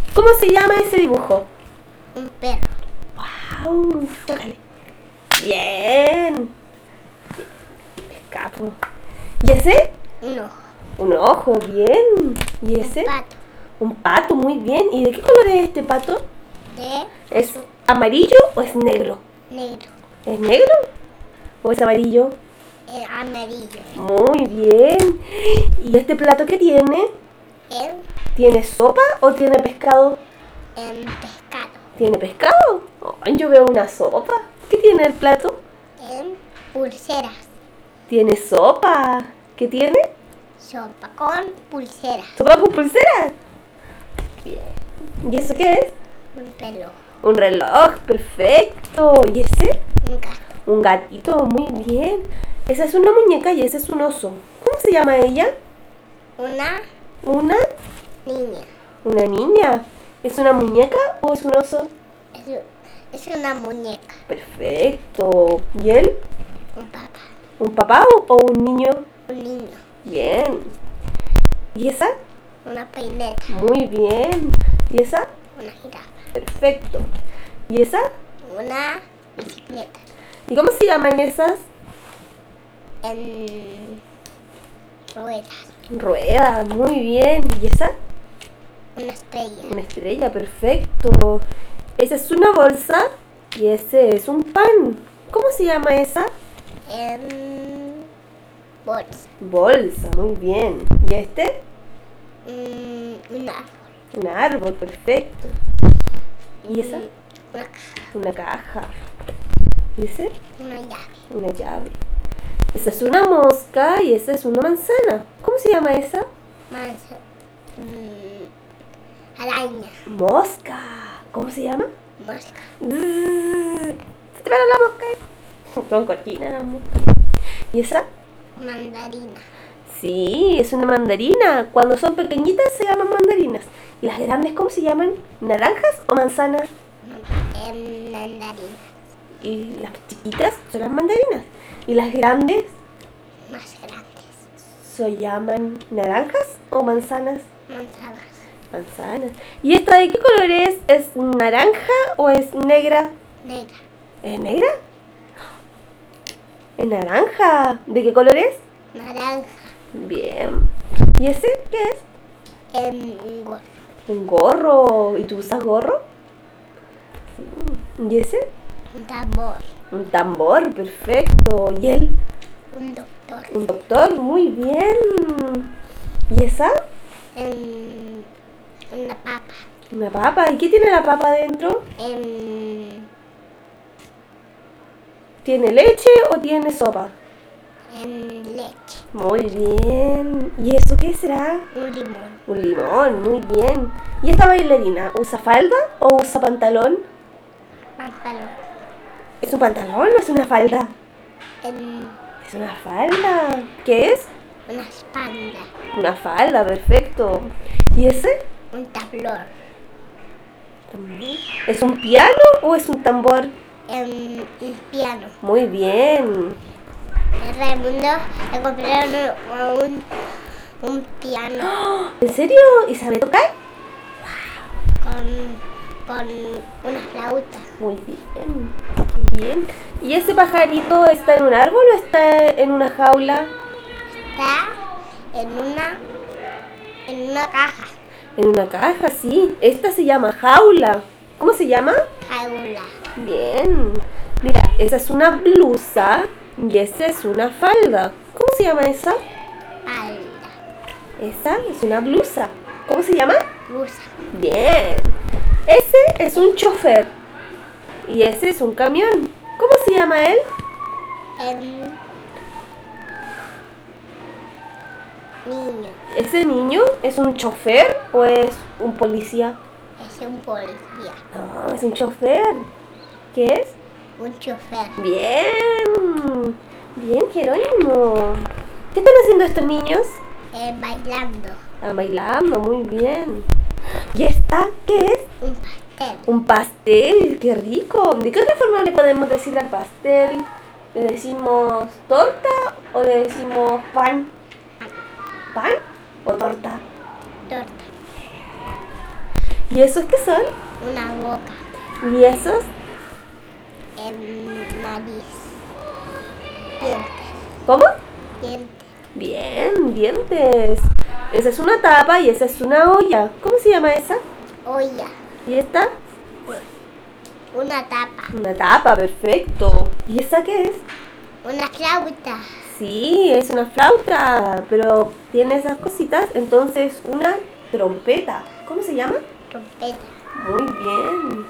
¿Cómo se llama ese dibujo? Un perro. ¡Wow! Tócale. Bien. Escapo. ¿Y ese? Un ojo. Un ojo, bien. ¿Y ese? Un pato. Un pato, muy bien. ¿Y de qué color es este pato? De ¿Es amarillo o es negro? negro. ¿Es negro o es amarillo? Amarillo. Muy bien. ¿Y este plato qué tiene? El ¿Tiene sopa o tiene pescado? pescado. ¿Tiene pescado? Ay, yo veo una sopa. ¿Qué tiene el plato? En pulseras. ¿Tiene sopa? ¿Qué tiene? Sopa con pulseras. ¿Sopa con pulsera? Bien. ¿Y eso qué es? Un reloj. Un reloj, perfecto. ¿Y ese? Un gato. Un gatito, muy bien. Esa es una muñeca y ese es un oso. ¿Cómo se llama ella? Una ¿Una? niña. ¿Una niña? ¿Es una muñeca o es un oso? Es una muñeca. Perfecto. ¿Y él? Un papá. ¿Un papá o un niño? Un niño. Bien. ¿Y esa? Una peineta. Muy bien. ¿Y esa? Una jirafa. Perfecto. ¿Y esa? Una bicicleta. ¿Y cómo se llaman esas? En ruedas. Ruedas, muy bien. ¿Y esa? Una estrella. Una estrella, perfecto. Esa es una bolsa y ese es un pan. ¿Cómo se llama esa? En bolsa. Bolsa, muy bien. ¿Y este? Un árbol. Un árbol, perfecto. ¿Y esa? Una caja. Una caja. ¿Y ese? Una llave. Una llave. Esa es una mosca y esa es una manzana. ¿Cómo se llama esa? Manza. Araña. Mosca. ¿Cómo se llama? Mosca. Se te para la mosca. Son cortinas las moscas. ¿Y esa? Mandarina. Sí, es una mandarina. Cuando son pequeñitas se llaman mandarinas. ¿Y las grandes cómo se llaman? ¿Naranjas o manzanas? Mandarina. Y las chiquitas son las mandarinas. ¿Y las grandes Más grandes. se llaman naranjas o manzanas? Manzanas. Manzanas. ¿Y esta de qué color es? ¿Es naranja o es negra? Negra. ¿Es negra? Es naranja. ¿De qué color es? Naranja. Bien. ¿Y ese qué es? Un gorro. Un gorro. ¿Y tú usas gorro? Sí. ¿Y ese? Un tambor. Un tambor, perfecto. ¿Y él? Un doctor. Un doctor, muy bien. ¿Y esa? Una papa. Una papa. ¿Y qué tiene la papa dentro? ¿Tiene leche o tiene sopa? Leche. Muy bien. ¿Y eso qué será? Un limón. Un limón, muy bien. ¿Y esta bailarina usa falda o usa pantalón? Pantalón. ¿Es un pantalón o es una falda? Es una falda. ¿Qué es? Una espalda. Una falda, perfecto. ¿Y ese? Un tablón. ¿Es un piano o es un tambor? Un piano. Muy bien. En Raimundo le compraron un piano ¿En serio? ¿Y sabe tocar? con una flauta. Muy bien. Bien. ¿Y ese pajarito está en un árbol o está en una jaula? Está en una caja. En una caja, sí. Esta se llama jaula. ¿Cómo se llama? Jaula. Bien. Mira, esa es una blusa y esa es una falda. ¿Cómo se llama esa? Falda. Esa es una blusa. ¿Cómo se llama? Blusa. Bien. Ese es un chofer y ese es un camión. ¿Cómo se llama él? Niño. ¿Ese niño es un chofer o es un policía? Es un policía. No, es un chofer. ¿Qué es? Un chofer. Bien. Bien, Jerónimo. ¿Qué están haciendo estos niños? Bailando. Están bailando, muy bien. ¿Y esta qué es? Un pastel. Un pastel, qué rico. ¿De qué otra forma le podemos decir al pastel? ¿Le decimos torta o le decimos pan? ¿Pan o torta? Torta. ¿Y esos qué son? una boca, ¿Y esos? nariz, dientes, ¿Cómo? dientes, Bien, dientes. Esa es una tapa y esa es una olla. ¿Cómo se llama esa? olla, ¿Y esta? una tapa, Una tapa, perfecto. ¿Y esa qué es? una flauta, Sí, es una flauta, pero tiene esas cositas, entonces una trompeta. ¿Cómo se llama? trompeta, Muy bien.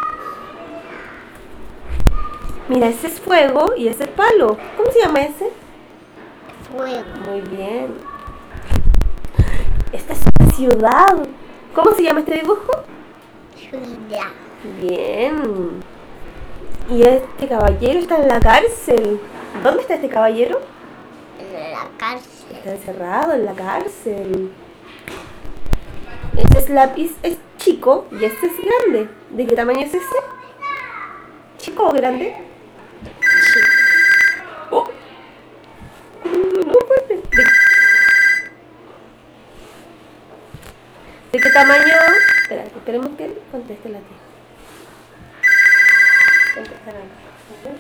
Mira, ese es fuego y ese es palo. ¿Cómo se llama ese? fuego, Muy bien. Esta es una ciudad. ¿Cómo se llama este dibujo? ciudad, Bien. Y este caballero está en la cárcel. ¿Dónde está este caballero? en la cárcel, Está encerrado en la cárcel. Este es lápiz es chico y este es grande. ¿De qué tamaño es ese? ¿Chico o grande? Oh. No, fuerte. ¿De qué tamaño? Espera, esperemos que conteste la tía. Contestar acá.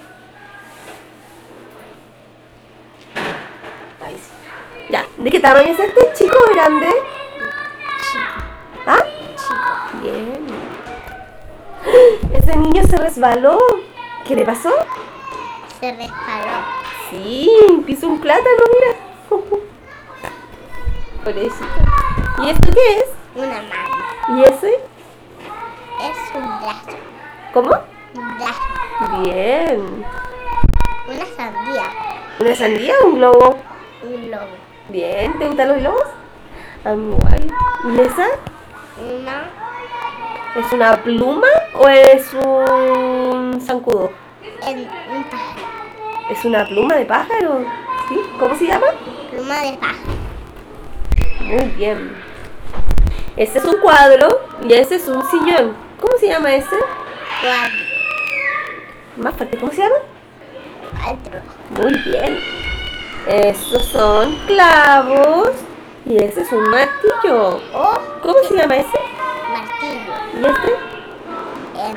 Ahí sí. Ya, ¿de qué tamaño es este? ¿Chico o grande? ¿Ah? Bien. Ese niño se resbaló. ¿Qué le pasó? se resbaló, Sí, pisó un plátano, mira. Pobrecito. ¿Y esto qué es? una mano, ¿Y ese? es un brazo, ¿Cómo? un brazo, Bien. una sandía, ¿Una sandía o un globo? un lobo, Bien. ¿Te gustan los globos? A mí igual. ¿Y esa? una, ¿Es una pluma o es un zancudo? un pájaro, ¿Es una pluma de pájaro? ¿Sí? ¿Cómo se llama? pluma de pájaro, Muy bien. Ese es un cuadro y ese es un sillón. ¿Cómo se llama ese? cuadro, Más fuerte, ¿cómo se llama? cuatro, Muy bien. Esos son clavos y ese es un martillo. o ¿Cómo se llama ese? martillo, ¿Y este? em,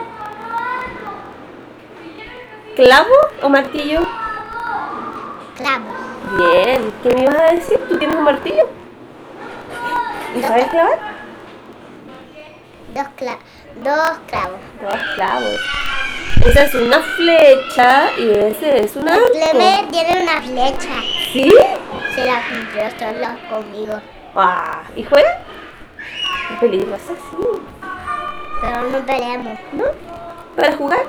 ¿Clavo o martillo? clavo, Bien. ¿Qué me ibas a decir? ¿Tú tienes un martillo? ¿Y sabes clavar? dos clavos. Dos clavos. Esa es una flecha y ese es un arco. Clemente tiene una flecha. ¿Sí? Se la compró solo conmigo. Ah, ¿y juega? Qué peligrosa, sí. Pero no peleamos. ¿No? ¿Para jugar?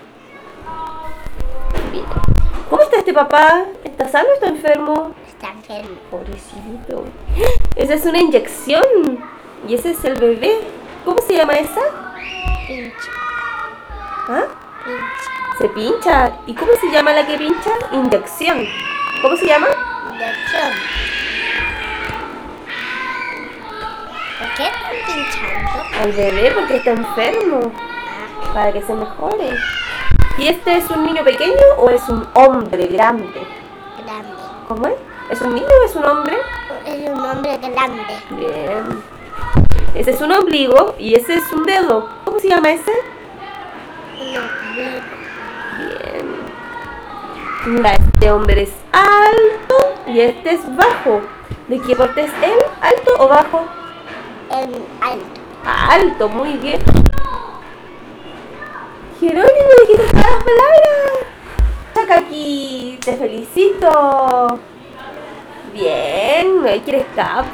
Bien. ¿Cómo está este papá? ¿Está sano o está enfermo? Está enfermo. Pobrecito. Esa es una inyección. Y ese es el bebé. ¿Cómo se llama esa? Pincha. ¿Ah? Pincha. Se pincha. ¿Y cómo se llama la que pincha? Inyección. ¿Cómo se llama? Inyección. ¿Por qué están pinchando? Al bebé porque está enfermo. Para que se mejore. ¿Y este es un niño pequeño o es un hombre grande? Grande. ¿Cómo es? ¿Es un niño o es un hombre? Es un hombre grande. Bien. Ese es un ombligo y ese es un dedo. ¿Cómo se llama ese? No, Bien. Mira, este hombre es alto y este es bajo. ¿De qué porte es él? ¿Alto o bajo? en alto. Alto, muy bien. Jerónimo, dijiste todas las palabras. Saca aquí, te felicito. Bien, ahí quieres cap.